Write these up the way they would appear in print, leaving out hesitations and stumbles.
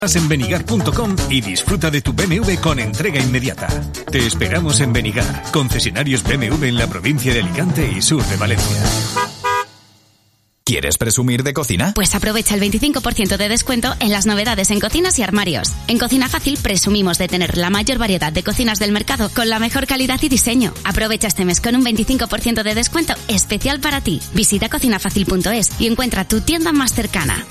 En Benigar.com y disfruta de tu BMW con entrega inmediata. Te esperamos en Benigar, concesionarios BMW en la provincia de Alicante y sur de Valencia. ¿Quieres presumir de cocina? Pues aprovecha el 25% de descuento en las novedades en cocinas y armarios. En Cocina Fácil presumimos de tener la mayor variedad de cocinas del mercado con la mejor calidad y diseño. Aprovecha este mes con un 25% de descuento especial para ti. Visita cocinafacil.es y encuentra tu tienda más cercana.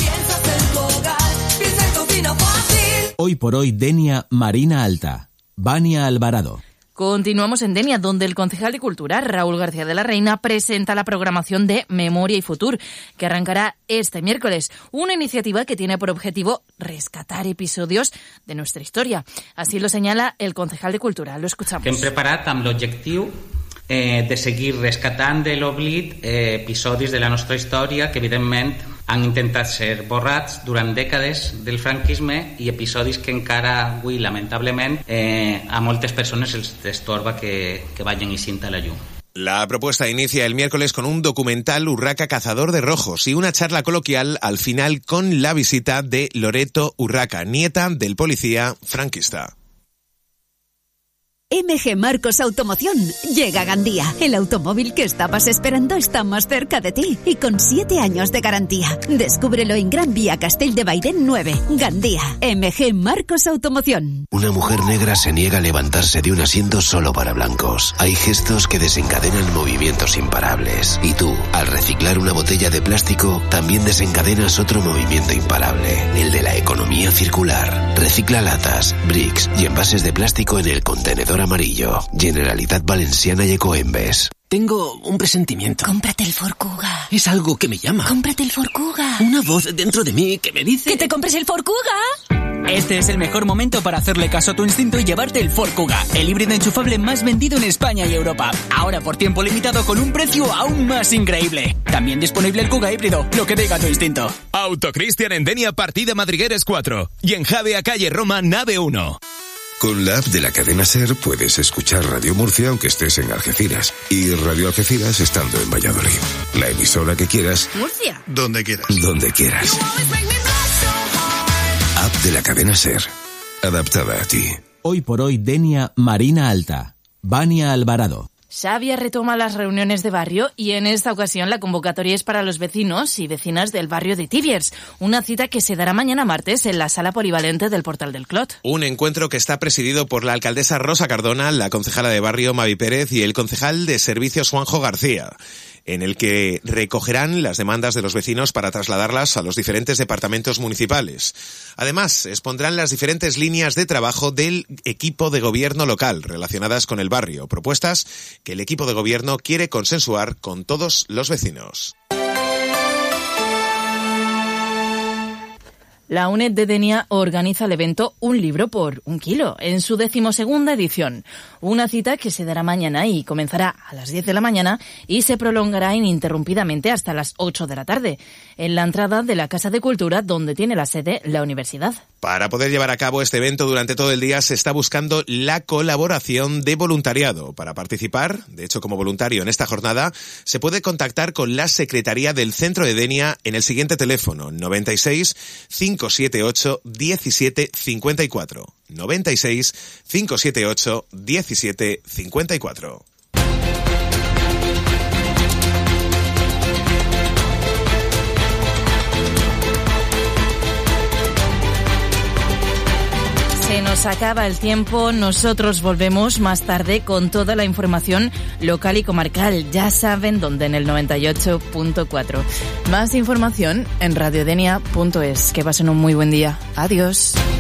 Hoy por hoy, Denia, Marina Alta. Vania Alvarado. Continuamos en Denia, donde el concejal de Cultura, Raúl García de la Reina, presenta la programación de Memoria y Futur, que arrancará este miércoles. Una iniciativa que tiene por objetivo rescatar episodios de nuestra historia. Así lo señala el concejal de Cultura. Lo escuchamos. Hem preparat amb l'objectiu de seguir rescatant de l'oblit episodis de la nostra història que, evidentment, han intentat ser borrats durant dècades del franquisme i episodis que encara avui, lamentablement, a moltes persones els estorba que vagin eixint a la llum. La propuesta inicia el miércoles con un documental Urraca Cazador de Rojos y una charla coloquial al final con la visita de Loreto Urraca, nieta del policía franquista. MG Marcos Automoción llega a Gandía. El automóvil que estabas esperando está más cerca de ti y con 7 años de garantía. Descúbrelo en Gran Vía Castell de Bairén 9, Gandía. MG Marcos Automoción. Una mujer negra se niega a levantarse de un asiento solo para blancos. Hay gestos que desencadenan movimientos imparables. Y tú, al reciclar una botella de plástico, también desencadenas otro movimiento imparable, el de la economía circular. Recicla latas, bricks y envases de plástico en el contenedor amarillo. Generalitat Valenciana y Ecoembes. Tengo un presentimiento. Cómprate el Ford Kuga. Es algo que me llama. Cómprate el Ford Kuga. Una voz dentro de mí que me dice... ¡Que te compres el Ford Kuga! Este es el mejor momento para hacerle caso a tu instinto y llevarte el Ford Kuga, el híbrido enchufable más vendido en España y Europa. Ahora por tiempo limitado con un precio aún más increíble. También disponible el Kuga híbrido, lo que diga tu instinto. Autocristian en Denia, partida Madrigueres 4. Y en Javea, calle Roma, nave 1. Con la app de la cadena SER puedes escuchar Radio Murcia aunque estés en Algeciras y Radio Algeciras estando en Valladolid. La emisora que quieras. Murcia. Donde quieras. Donde quieras. App de la cadena SER. Adaptada a ti. Hoy por hoy, Denia, Marina Alta. Vania Alvarado. Xavia retoma las reuniones de barrio y en esta ocasión la convocatoria es para los vecinos y vecinas del barrio de Tibiers. Una cita que se dará mañana martes en la sala polivalente del Portal del Clot. Un encuentro que está presidido por la alcaldesa Rosa Cardona, la concejala de barrio Mavi Pérez y el concejal de servicios Juanjo García, en el que recogerán las demandas de los vecinos para trasladarlas a los diferentes departamentos municipales. Además, expondrán las diferentes líneas de trabajo del equipo de gobierno local relacionadas con el barrio, propuestas que el equipo de gobierno quiere consensuar con todos los vecinos. La UNED de Denia organiza el evento Un libro por un kilo, en su 12ª edición. Una cita que se dará mañana y comenzará a las 10 de la mañana y se prolongará ininterrumpidamente hasta las 8 de la tarde, en la entrada de la Casa de Cultura, donde tiene la sede la universidad. Para poder llevar a cabo este evento durante todo el día se está buscando la colaboración de voluntariado. Para participar, de hecho como voluntario en esta jornada, se puede contactar con la Secretaría del Centro de Denia en el siguiente teléfono 96 578 17 54. 96 578 17 54. Se nos acaba el tiempo, nosotros volvemos más tarde con toda la información local y comarcal. Ya saben dónde, en el 98.4. Más información en radiodenia.es. Que pasen un muy buen día. Adiós.